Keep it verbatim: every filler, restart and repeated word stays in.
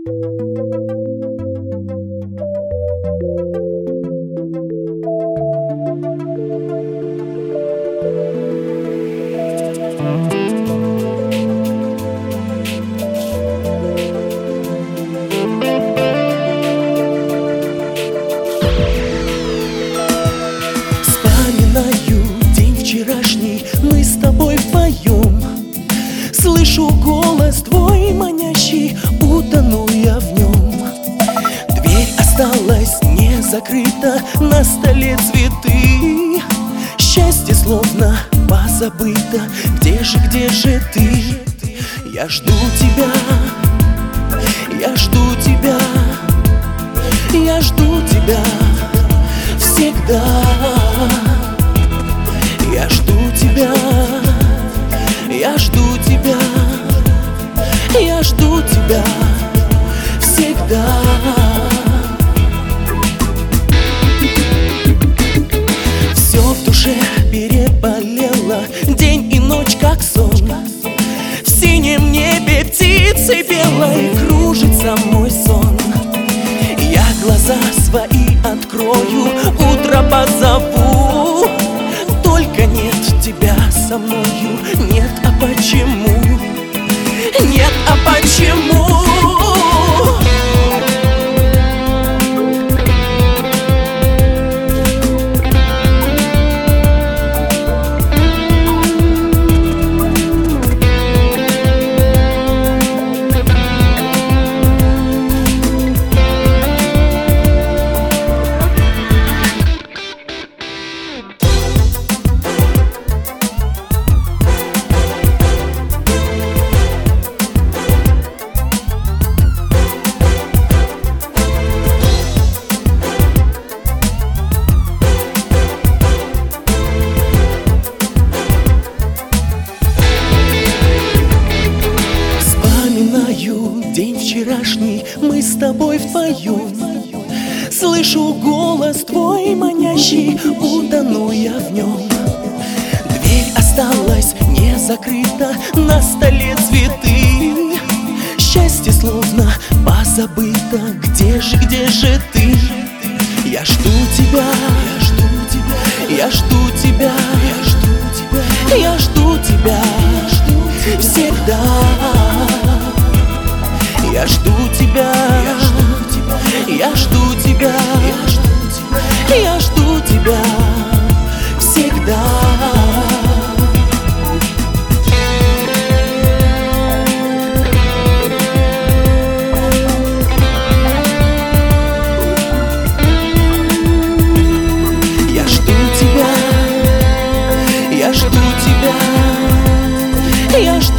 Мы с тобой вдвоем. Слышу голос твой манящий, утону я в нем. Дверь осталась не закрыта, на столе цветы. Счастье словно позабыто. Где же, где же ты? Я жду тебя, я жду тебя, я жду тебя всегда. Я жду тебя, я жду тебя, я жду тебя всегда. Все в душе переболело, день и ночь как сон. В синем небе птицей белой кружится мой сон. Я глаза свои открою, утро позову. Только нет тебя со мною, нет, а почему? Нет, а почему? День вчерашний, мы с тобой вдвоем. Слышу голос твой манящий, утону я в нем. Дверь осталась не закрыта, на столе цветы. Счастье словно позабыто. Где же, где же ты? Я жду тебя, я жду тебя, я жду тебя, я жду тебя, я жду тебя всегда. Я жду тебя, я жду тебя, я жду тебя, я жду тебя всегда. Я жду тебя, я жду тебя, я жду